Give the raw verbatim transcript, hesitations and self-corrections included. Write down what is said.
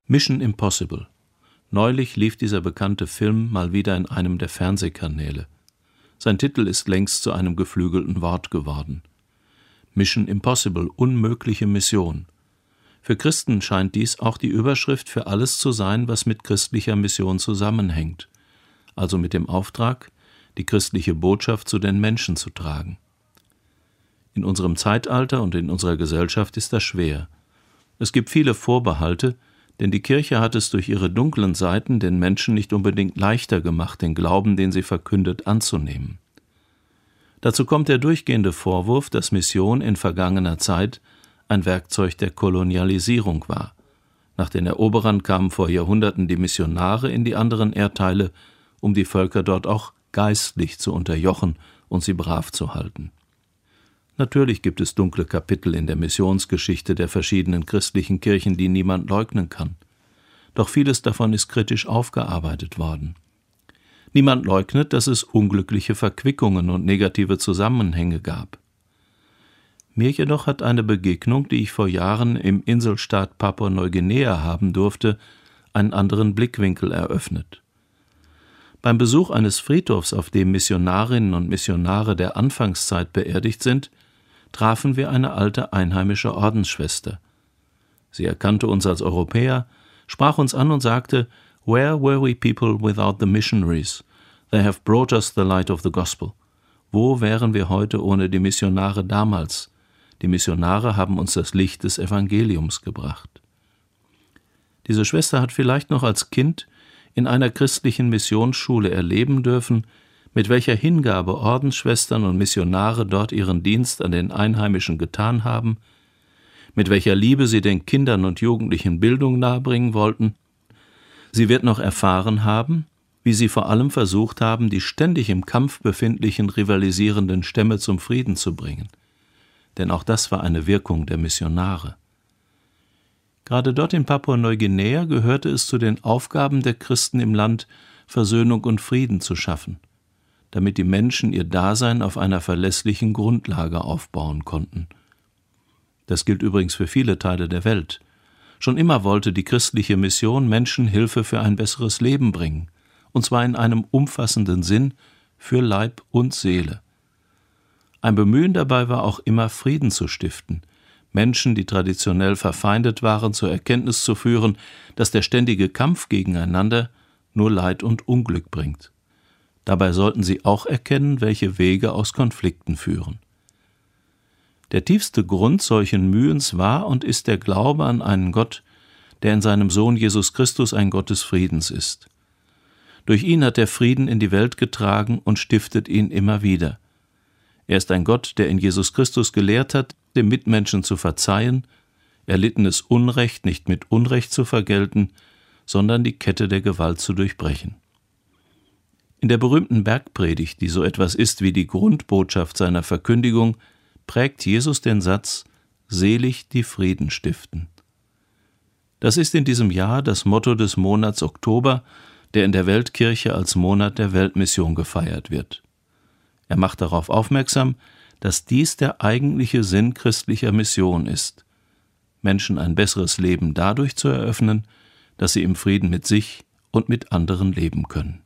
Mission Impossible. Neulich lief dieser bekannte Film mal wieder in einem der Fernsehkanäle. Sein Titel ist längst zu einem geflügelten Wort geworden. Mission Impossible, unmögliche Mission. Für Christen scheint dies auch die Überschrift für alles zu sein, was mit christlicher Mission zusammenhängt, also mit dem Auftrag, die christliche Botschaft zu den Menschen zu tragen. In unserem Zeitalter und in unserer Gesellschaft ist das schwer. Es gibt viele Vorbehalte, denn die Kirche hat es durch ihre dunklen Seiten den Menschen nicht unbedingt leichter gemacht, den Glauben, den sie verkündet, anzunehmen. Dazu kommt der durchgehende Vorwurf, dass Mission in vergangener Zeit ein Werkzeug der Kolonialisierung war. Nach den Eroberern kamen vor Jahrhunderten die Missionare in die anderen Erdteile, um die Völker dort auch geistlich zu unterjochen und sie brav zu halten. Natürlich gibt es dunkle Kapitel in der Missionsgeschichte der verschiedenen christlichen Kirchen, die niemand leugnen kann. Doch vieles davon ist kritisch aufgearbeitet worden. Niemand leugnet, dass es unglückliche Verquickungen und negative Zusammenhänge gab. Mir jedoch hat eine Begegnung, die ich vor Jahren im Inselstaat Papua-Neuguinea haben durfte, einen anderen Blickwinkel eröffnet. Beim Besuch eines Friedhofs, auf dem Missionarinnen und Missionare der Anfangszeit beerdigt sind, trafen wir eine alte einheimische Ordensschwester. Sie erkannte uns als Europäer, sprach uns an und sagte, "Where were we people without the missionaries? They have brought us the light of the gospel." Wo wären wir heute ohne die Missionare damals? Die Missionare haben uns das Licht des Evangeliums gebracht. Diese Schwester hat vielleicht noch als Kind in einer christlichen Missionsschule erleben dürfen, mit welcher Hingabe Ordensschwestern und Missionare dort ihren Dienst an den Einheimischen getan haben, mit welcher Liebe sie den Kindern und Jugendlichen Bildung nahebringen wollten. Sie wird noch erfahren haben, wie sie vor allem versucht haben, die ständig im Kampf befindlichen rivalisierenden Stämme zum Frieden zu bringen. Denn auch das war eine Wirkung der Missionare. Gerade dort in Papua-Neuguinea gehörte es zu den Aufgaben der Christen im Land, Versöhnung und Frieden zu schaffen, damit die Menschen ihr Dasein auf einer verlässlichen Grundlage aufbauen konnten. Das gilt übrigens für viele Teile der Welt. Schon immer wollte die christliche Mission Menschen Hilfe für ein besseres Leben bringen, und zwar in einem umfassenden Sinn für Leib und Seele. Ein Bemühen dabei war auch immer, Frieden zu stiften, Menschen, die traditionell verfeindet waren, zur Erkenntnis zu führen, dass der ständige Kampf gegeneinander nur Leid und Unglück bringt. Dabei sollten sie auch erkennen, welche Wege aus Konflikten führen. Der tiefste Grund solchen Mühens war und ist der Glaube an einen Gott, der in seinem Sohn Jesus Christus ein Gott des Friedens ist. Durch ihn hat er Frieden in die Welt getragen und stiftet ihn immer wieder. Er ist ein Gott, der in Jesus Christus gelehrt hat, dem Mitmenschen zu verzeihen, erlittenes Unrecht nicht mit Unrecht zu vergelten, sondern die Kette der Gewalt zu durchbrechen. In der berühmten Bergpredigt, die so etwas ist wie die Grundbotschaft seiner Verkündigung, prägt Jesus den Satz, selig die Frieden stiften. Das ist in diesem Jahr das Motto des Monats Oktober, der in der Weltkirche als Monat der Weltmission gefeiert wird. Er macht darauf aufmerksam, dass dies der eigentliche Sinn christlicher Mission ist, Menschen ein besseres Leben dadurch zu eröffnen, dass sie im Frieden mit sich und mit anderen leben können.